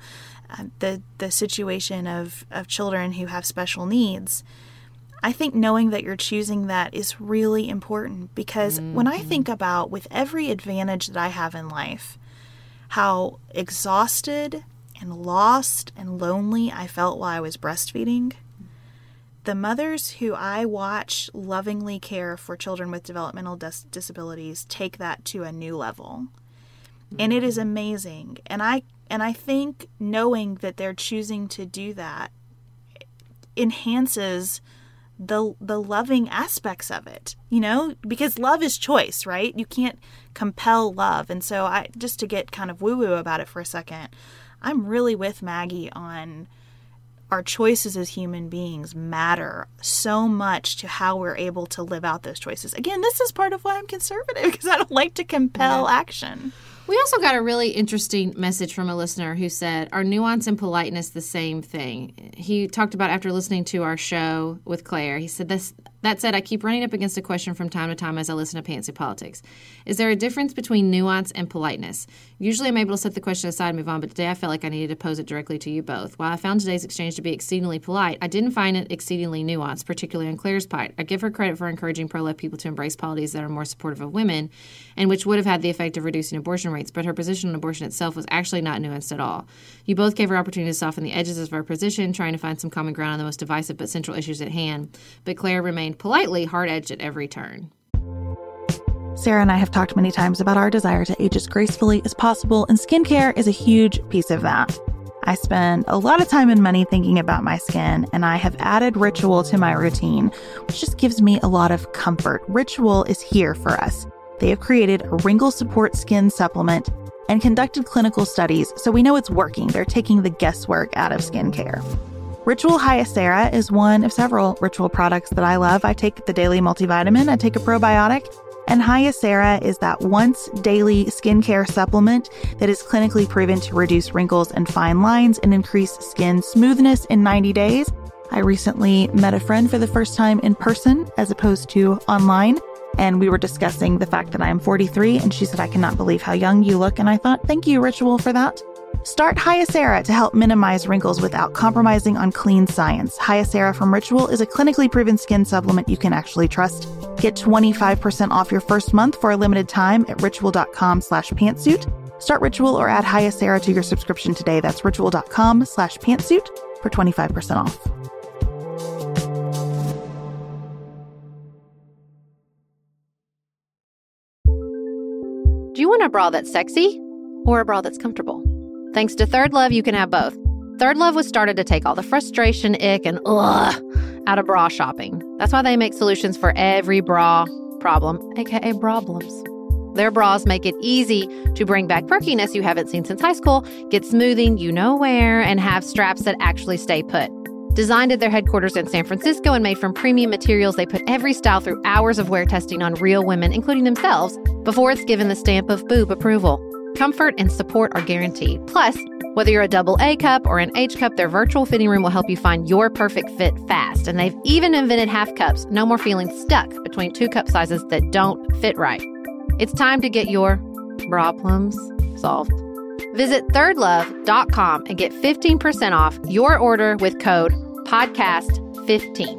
the situation of children who have special needs. I think knowing that you're choosing that is really important, because when I think about, with every advantage that I have in life, how exhausted and lost and lonely I felt while I was breastfeeding, the mothers who I watch lovingly care for children with developmental disabilities take that to a new level. And it is amazing. And I think knowing that they're choosing to do that enhances the loving aspects of it, because love is choice, right? You can't compel love. And so just to get kind of woo-woo about it for a second, I'm really with Maggie on our choices as human beings matter so much to how we're able to live out those choices. Again, this is part of why I'm conservative, because I don't like to compel action. We also got a really interesting message from a listener who said, are nuance and politeness the same thing? He talked about after listening to our show with Claire. He said, that said, I keep running up against a question from time to time as I listen to Pantsuit Politics. Is there a difference between nuance and politeness? Usually I'm able to set the question aside and move on, but today I felt like I needed to pose it directly to you both. While I found today's exchange to be exceedingly polite, I didn't find it exceedingly nuanced, particularly on Claire's part. I give her credit for encouraging pro-life people to embrace policies that are more supportive of women and which would have had the effect of reducing abortion rates, but her position on abortion itself was actually not nuanced at all. You both gave her opportunity to soften the edges of her position, trying to find some common ground on the most divisive but central issues at hand, but Claire remained politely hard-edged at every turn. Sarah and I have talked many times about our desire to age as gracefully as possible, and skincare is a huge piece of that. I spend a lot of time and money thinking about my skin, and I have added Ritual to my routine, which just gives me a lot of comfort. Ritual is here for us. They have created a wrinkle support skin supplement and conducted clinical studies, so we know it's working. They're taking the guesswork out of skincare. Ritual Hyacera is one of several Ritual products that I love. I take the daily multivitamin, I take a probiotic, and Hyacera is that once daily skincare supplement that is clinically proven to reduce wrinkles and fine lines and increase skin smoothness in 90 days. I recently met a friend for the first time in person as opposed to online, and we were discussing the fact that I am 43, and she said, I cannot believe how young you look, and I thought, thank you, Ritual, for that. Start Hyacera to help minimize wrinkles without compromising on clean science. Hyacera from Ritual is a clinically proven skin supplement you can actually trust. Get 25% off your first month for a limited time at ritual.com/pantsuit. Start Ritual or add Hyacera to your subscription today. That's ritual.com/pantsuit for 25% off. Do you want a bra that's sexy or a bra that's comfortable? Thanks to Third Love, you can have both. Third Love was started to take all the frustration, ick, and out of bra shopping. That's why they make solutions for every bra problem, aka problems. Their bras make it easy to bring back perkiness you haven't seen since high school, get smoothing you know where, and have straps that actually stay put. Designed at their headquarters in San Francisco and made from premium materials, they put every style through hours of wear testing on real women, including themselves, before it's given the stamp of boob approval. Comfort and support are guaranteed. Plus, whether you're a double A cup or an H cup, their virtual fitting room will help you find your perfect fit fast. And they've even invented half cups. No more feeling stuck between two cup sizes that don't fit right. It's time to get your problems solved. Visit thirdlove.com and get 15% off your order with code podcast15.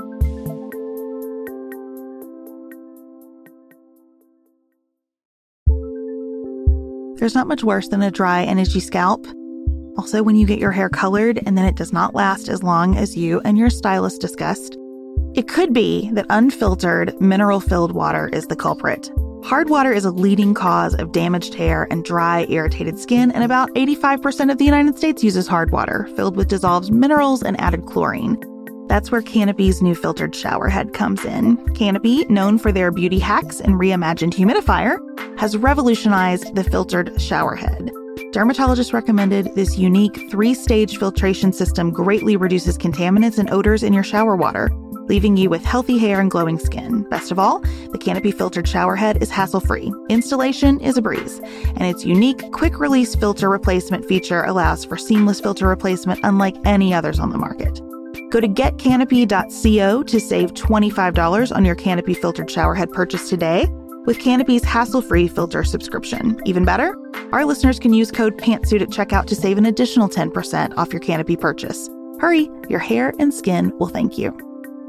There's not much worse than a dry and itchy scalp. Also, when you get your hair colored and then it does not last as long as you and your stylist discussed. It could be that unfiltered, mineral-filled water is the culprit. Hard water is a leading cause of damaged hair and dry, irritated skin, and about 85% of the United States uses hard water, filled with dissolved minerals and added chlorine. That's where Canopy's new filtered shower head comes in. Canopy, known for their beauty hacks and reimagined humidifier, has revolutionized the filtered shower head. Dermatologists recommended this unique 3-stage filtration system greatly reduces contaminants and odors in your shower water, leaving you with healthy hair and glowing skin. Best of all, the Canopy filtered shower head is hassle-free. Installation is a breeze, and its unique quick-release filter replacement feature allows for seamless filter replacement unlike any others on the market. Go to getcanopy.co to save $25 on your Canopy filtered shower head purchase today with Canopy's hassle-free filter subscription. Even better, our listeners can use code PANTSUIT at checkout to save an additional 10% off your Canopy purchase. Hurry, your hair and skin will thank you.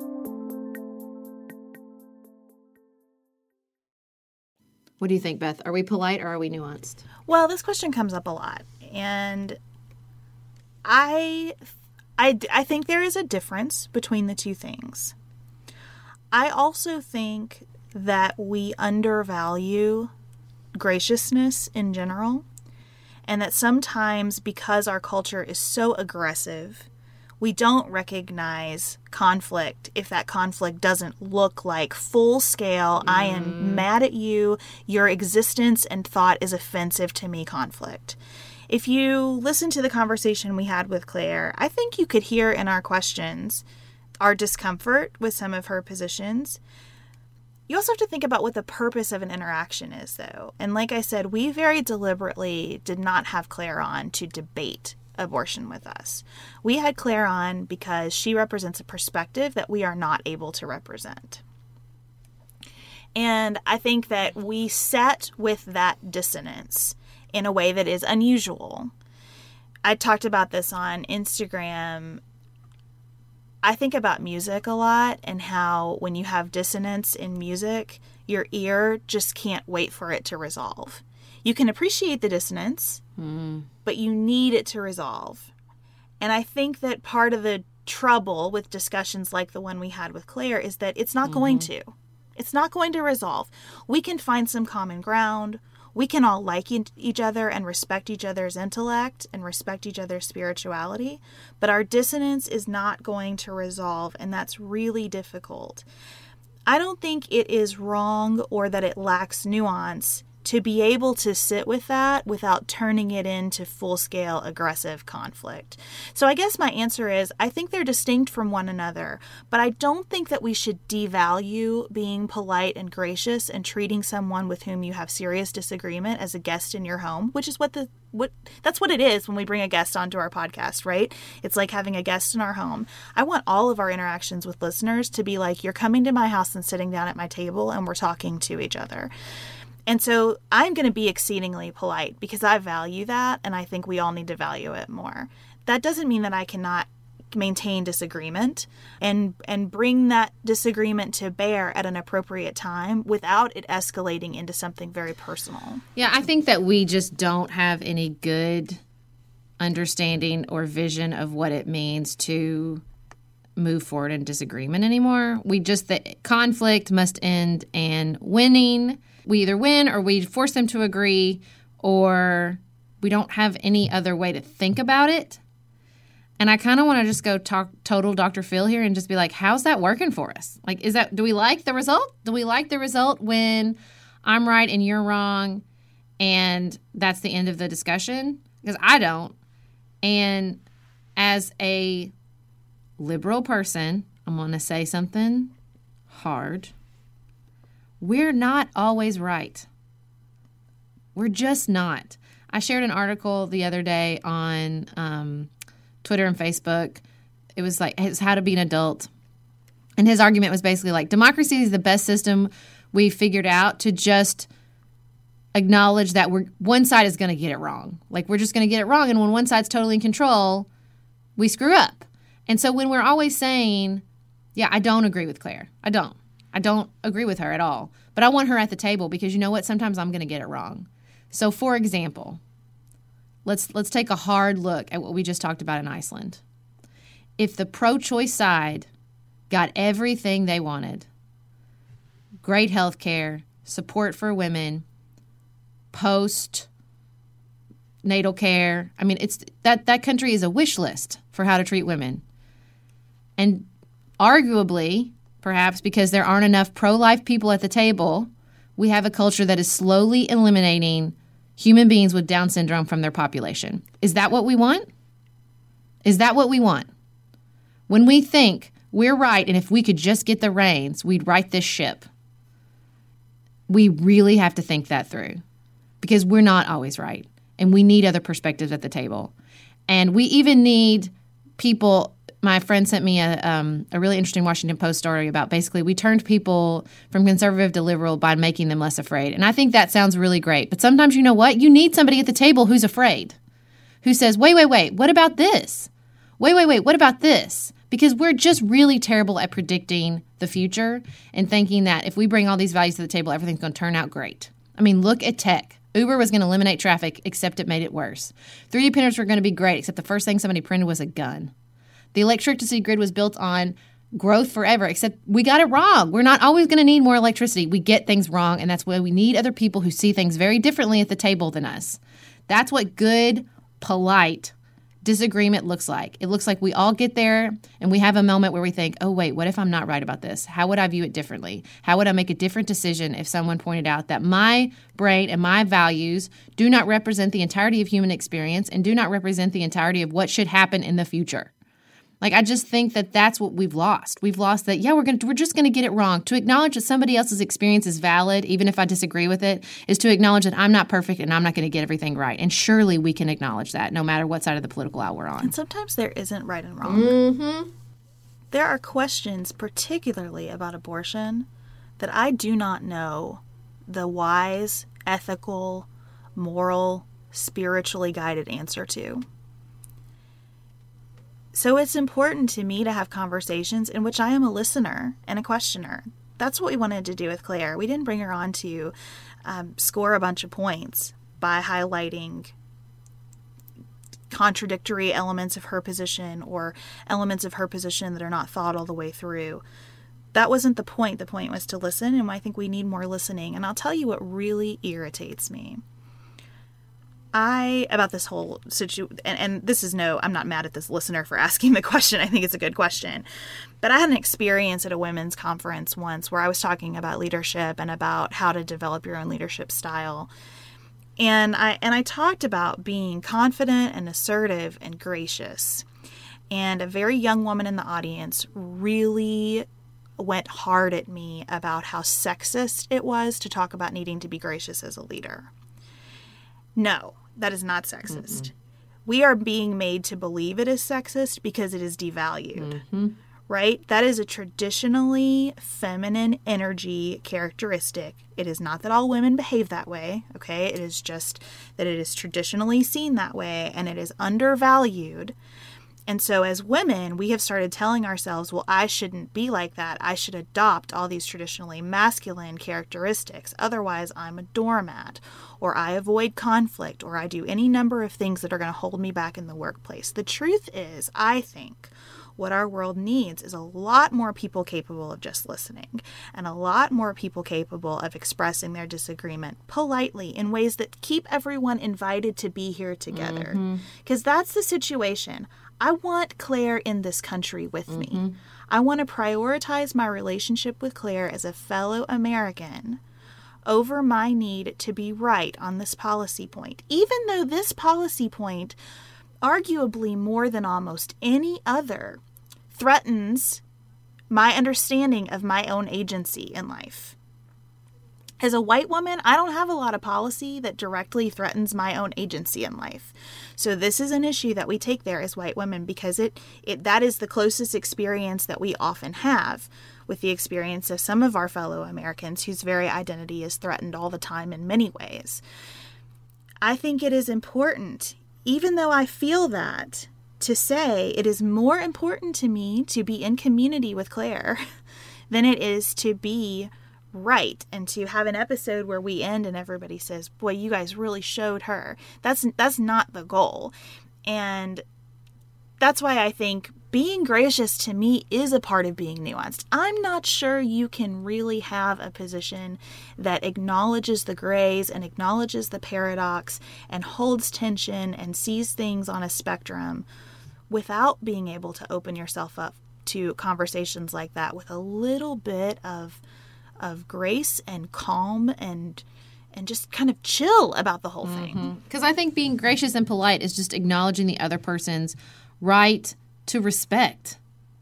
What do you think, Beth? Are we polite or are we nuanced? Well, this question comes up a lot, and I I think there is a difference between the two things. I also think that we undervalue graciousness in general, and that sometimes because our culture is so aggressive, we don't recognize conflict if that conflict doesn't look like full scale, I am mad at you, your existence and thought is offensive to me conflict. If you listen to the conversation we had with Claire, I think you could hear in our questions our discomfort with some of her positions. You also have to think about what the purpose of an interaction is, though. And like I said, we very deliberately did not have Claire on to debate abortion with us. We had Claire on because she represents a perspective that we are not able to represent. And I think that we sat with that dissonance in a way that is unusual. I talked about this on Instagram. I think about music a lot and how when you have dissonance in music, your ear just can't wait for it to resolve. You can appreciate the dissonance, but you need it to resolve. And I think that part of the trouble with discussions like the one we had with Claire is that it's not going to. It's not going to resolve. We can find some common ground. We can all like each other and respect each other's intellect and respect each other's spirituality, but our dissonance is not going to resolve, and that's really difficult. I don't think it is wrong or that it lacks nuance to be able to sit with that without turning it into full-scale aggressive conflict. So I guess my answer is I think they're distinct from one another, but I don't think that we should devalue being polite and gracious and treating someone with whom you have serious disagreement as a guest in your home, which is that's what it is when we bring a guest onto our podcast, right? It's like having a guest in our home. I want all of our interactions with listeners to be like, you're coming to my house and sitting down at my table and we're talking to each other. And so I'm going to be exceedingly polite because I value that, and I think we all need to value it more. That doesn't mean that I cannot maintain disagreement and bring that disagreement to bear at an appropriate time without it escalating into something very personal. Yeah, I think that we just don't have any good understanding or vision of what it means to move forward in disagreement anymore. The conflict must end and winning. We either win or we force them to agree, or we don't have any other way to think about it. And I kind of want to just go talk total Dr. Phil here and just be like, how's that working for us? Like, do we like the result? Do we like the result when I'm right and you're wrong and that's the end of the discussion? Because I don't. And as a liberal person, I'm going to say something hard. We're not always right. We're just not. I shared an article the other day on Twitter and Facebook. It was like, it's how to be an adult. And his argument was basically like, democracy is the best system we figured out to just acknowledge that one side is going to get it wrong. Like, we're just going to get it wrong. And when one side's totally in control, we screw up. And so when we're always saying, yeah, I don't agree with Claire. I don't agree with her at all. But I want her at the table because you know what? Sometimes I'm going to get it wrong. So, for example, let's take a hard look at what we just talked about in Iceland. If the pro-choice side got everything they wanted, great health care, support for women, post-natal care, I mean, it's that country is a wish list for how to treat women. And arguably, perhaps because there aren't enough pro-life people at the table, we have a culture that is slowly eliminating human beings with Down syndrome from their population. Is that what we want? Is that what we want? When we think we're right and if we could just get the reins, we'd right this ship, we really have to think that through because we're not always right and we need other perspectives at the table. And we even need people. My friend sent me a really interesting Washington Post story about basically we turned people from conservative to liberal by making them less afraid. And I think that sounds really great. But sometimes, you know what? You need somebody at the table who's afraid, who says, wait, what about this? Wait, what about this? Because we're just really terrible at predicting the future and thinking that if we bring all these values to the table, everything's going to turn out great. I mean, look at tech. Uber was going to eliminate traffic, except it made it worse. 3D printers were going to be great, except the first thing somebody printed was a gun. The electricity grid was built on growth forever, except we got it wrong. We're not always going to need more electricity. We get things wrong, and that's why we need other people who see things very differently at the table than us. That's what good, polite disagreement looks like. It looks like we all get there and we have a moment where we think, oh, wait, what if I'm not right about this? How would I view it differently? How would I make a different decision if someone pointed out that my brain and my values do not represent the entirety of human experience and do not represent the entirety of what should happen in the future? Like, I just think that that's what we've lost. We've lost that, yeah, we're just going to get it wrong. To acknowledge that somebody else's experience is valid, even if I disagree with it, is to acknowledge that I'm not perfect and I'm not going to get everything right. And surely we can acknowledge that no matter what side of the political aisle we're on. And sometimes there isn't right and wrong. Mm-hmm. There are questions, particularly about abortion, that I do not know the wise, ethical, moral, spiritually guided answer to. So it's important to me to have conversations in which I am a listener and a questioner. That's what we wanted to do with Claire. We didn't bring her on to score a bunch of points by highlighting contradictory elements of her position or elements of her position that are not thought all the way through. That wasn't the point. The point was to listen, and I think we need more listening. And I'll tell you what really irritates me. About this whole situation, and this is I'm not mad at this listener for asking the question. I think it's a good question. But I had an experience at a women's conference once where I was talking about leadership and about how to develop your own leadership style. And I talked about being confident and assertive and gracious. And a very young woman in the audience really went hard at me about how sexist it was to talk about needing to be gracious as a leader. No, that is not sexist. Mm-mm. We are being made to believe it is sexist because it is devalued, right? That is a traditionally feminine energy characteristic. It is not that all women behave that way, okay? It is just that it is traditionally seen that way and it is undervalued. And so as women, we have started telling ourselves, well, I shouldn't be like that. I should adopt all these traditionally masculine characteristics. Otherwise, I'm a doormat, or I avoid conflict, or I do any number of things that are going to hold me back in the workplace. The truth is, I think what our world needs is a lot more people capable of just listening and a lot more people capable of expressing their disagreement politely in ways that keep everyone invited to be here together. Because that's the situation. I want Claire in this country with me. I want to prioritize my relationship with Claire as a fellow American over my need to be right on this policy point, even though this policy point, arguably more than almost any other, threatens my understanding of my own agency in life. As a white woman, I don't have a lot of policy that directly threatens my own agency in life. So this is an issue that we take there as white women because that is the closest experience that we often have with the experience of some of our fellow Americans whose very identity is threatened all the time in many ways. I think it is important, even though I feel that, to say it is more important to me to be in community with Claire than it is to be right and to have an episode where we end and everybody says, boy, you guys really showed her. That's not the goal. And that's why I think being gracious to me is a part of being nuanced. I'm not sure you can really have a position that acknowledges the grays and acknowledges the paradox and holds tension and sees things on a spectrum without being able to open yourself up to conversations like that with a little bit of grace and calm and just kind of chill about the whole thing. Because I think being gracious and polite is just acknowledging the other person's right to respect.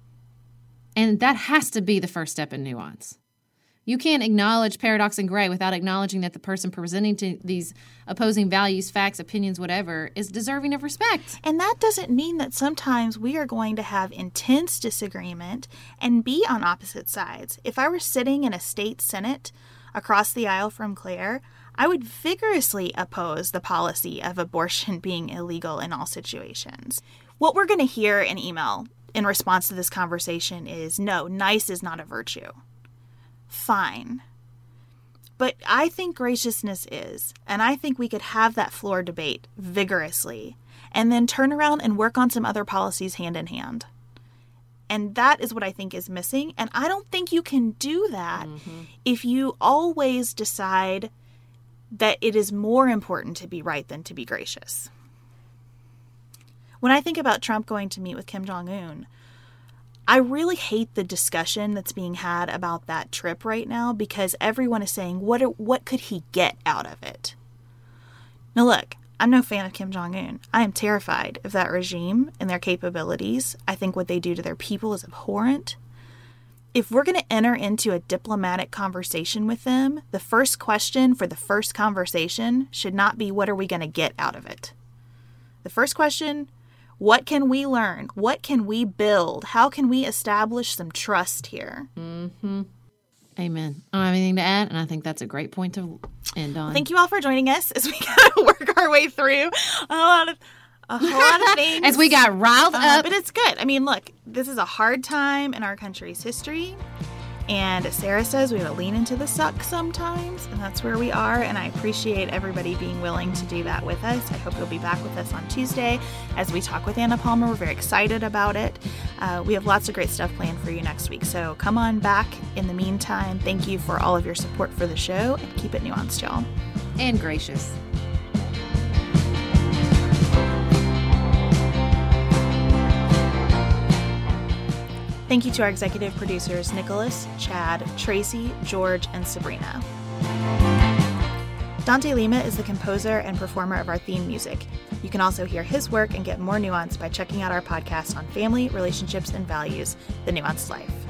And that has to be the first step in nuance. You can't acknowledge paradox and gray without acknowledging that the person presenting to these opposing values, facts, opinions, whatever, is deserving of respect. And that doesn't mean that sometimes we are going to have intense disagreement and be on opposite sides. If I were sitting in a state senate across the aisle from Claire, I would vigorously oppose the policy of abortion being illegal in all situations. What we're going to hear in email in response to this conversation is, no, nice is not a virtue. Fine. But I think graciousness is, and I think we could have that floor debate vigorously and then turn around and work on some other policies hand in hand. And that is what I think is missing. And I don't think you can do that if you always decide that it is more important to be right than to be gracious. When I think about Trump going to meet with Kim Jong-un, I really hate the discussion that's being had about that trip right now, because everyone is saying, what could he get out of it? Now look, I'm no fan of Kim Jong-un. I am terrified of that regime and their capabilities. I think what they do to their people is abhorrent. If we're going to enter into a diplomatic conversation with them, the first question for the first conversation should not be, what are we going to get out of it? The first question, what can we learn? What can we build? How can we establish some trust here? Mm-hmm. Amen. I don't have anything to add, and I think that's a great point to end on. Thank you all for joining us as we kind of work our way through a whole lot of things. As we got riled up. But it's good. I mean, look, this is a hard time in our country's history. And as Sarah says, we have to lean into the suck sometimes, and that's where we are. And I appreciate everybody being willing to do that with us. I hope you'll be back with us on Tuesday as we talk with Anna Palmer. We're very excited about it. We have lots of great stuff planned for you next week. So come on back. In the meantime, thank you for all of your support for the show, and keep it nuanced, y'all. And gracious. Thank you to our executive producers, Nicholas, Chad, Tracy, George, and Sabrina. Dante Lima is the composer and performer of our theme music. You can also hear his work and get more nuance by checking out our podcast on family, relationships, and values, The Nuanced Life.